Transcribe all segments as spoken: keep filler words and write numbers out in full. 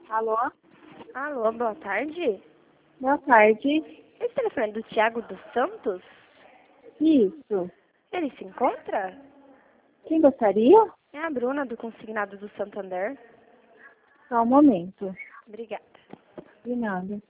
Alô? Alô, boa tarde. Boa tarde. Esse telefone é do Thiago dos Santos? Isso. Ele se encontra? Quem gostaria? É a Bruna, do Consignado do Santander. Só um momento. Obrigada. De nada.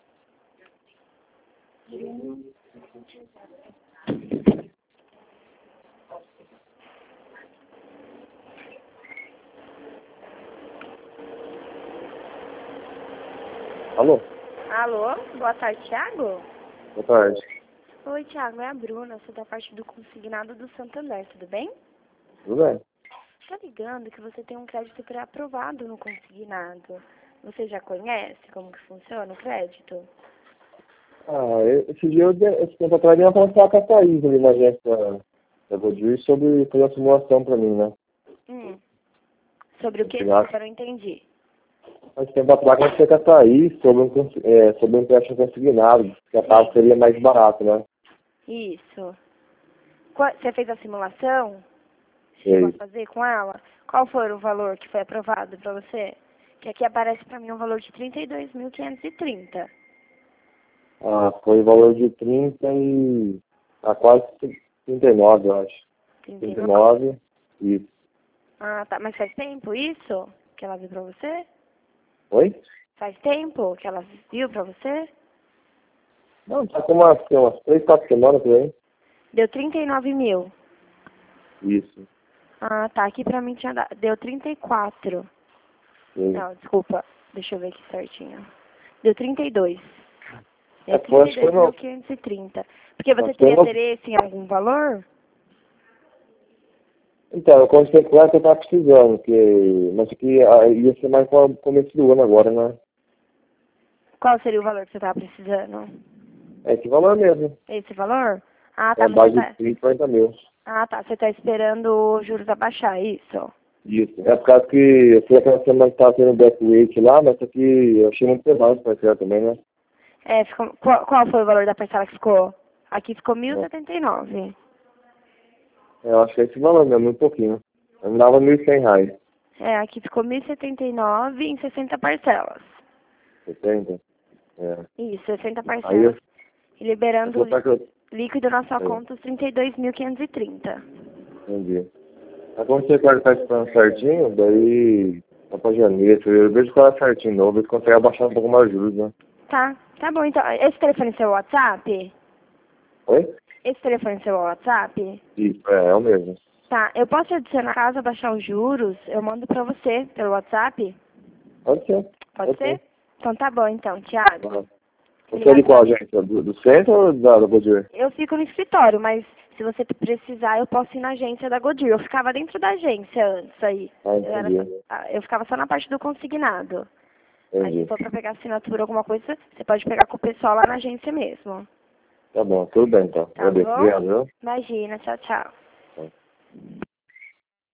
Alô? Alô, boa tarde, Thiago? Boa tarde. Oi, Thiago, é a Bruna, sou da parte do Consignado do Santander, tudo bem? Tudo bem? Tá ligando que você tem um crédito pré-aprovado no Consignado. Você já conhece como que funciona o crédito? Ah, eu- esse dia, eu, de- esse tempo atrás, eu ia conversar com a Thaís ali na agência da Godir sobre fazer uma simulação pra mim, né? Hum. Sobre o que? Obrigado. Desculpa, eu não entendi. Esse tempo atrás, eu conversei com a Thaís sobre um, cons- é, sobre um empréstimo consignado, que a taxa seria mais barato, né? Isso. Qua- Você fez a simulação? Fez. Chegou a fazer com ela? Qual foi o valor que foi aprovado para você? Que aqui aparece para mim um valor de trinta e dois mil quinhentos e trinta. Ah, foi o valor de trinta e... a quase trinta e nove, eu acho. trinta e trinta e nove? nove, isso. Ah, tá. Mas faz tempo isso que ela viu para você? Oi? Faz tempo que ela viu para você? Não, tá com umas, umas três, quatro semanas por aí. Deu trinta e nove mil. Isso. Ah, tá. Aqui pra mim tinha dado. Deu trinta e quatro. Sim. Não, desculpa. Deixa eu ver aqui certinho. Deu trinta e dois. É, Deu foi, acho que foi trinta e dois mil no... quinhentos e trinta. Porque você Acho que foi teria no... interesse em algum valor? Então, eu conversei com ela que eu tava precisando, que... mas que ah, ia ser mais para o começo do ano agora, né? Qual seria o valor que você tava precisando? É esse valor mesmo. Esse valor? Ah, tá. É Mas você base de tá... trinta, quarenta mil. Ah, tá. Você tá esperando os juros abaixar, é isso? Isso. É por causa que eu fui aquela semana que tava tendo back rate lá, mas só que eu achei muito pesado pra ela também, né? É, ficou... qual, qual foi o valor da parcela que ficou? Aqui ficou mil e É. setenta e nove. Eu acho que é esse valor mesmo, um pouquinho. Eu me dava mil e cem reais. É, aqui ficou mil e setenta e nove em sessenta parcelas. setenta? É. Isso, sessenta Aí eu... parcelas. E eu liberando vou pra que eu... líquido na sua É. conta os trinta e dois mil quinhentos e trinta. Entendi. Aí quando você pode estar esperando certinho, daí tá pra janeiro, eu vejo qual é certinho de novo, eles conseguem abaixar um pouco mais os juros, né? Tá, tá bom. Então, esse telefone é seu WhatsApp? Oi? Esse telefone é seu WhatsApp? Isso, é, é o mesmo. Tá, eu posso te adicionar caso abaixar os juros, eu mando pra você pelo WhatsApp? Pode ser. Pode ser? Então tá bom então, Thiago. Tá. Você é de qual agência? Do, do centro ou da, da Goodyear? Eu fico no escritório, mas se você precisar, eu posso ir na agência da Goodyear. Eu ficava dentro da agência antes aí. Ah, Eu, era entendi. só- ah, eu ficava só na parte do consignado. Aí se Entendi. for pra pegar assinatura, alguma coisa, você pode pegar com o pessoal lá na agência mesmo. Tá bom, tudo bem então. Tá Agradeço. bom? Obrigado, viu? Imagina, tchau, tchau. Tá.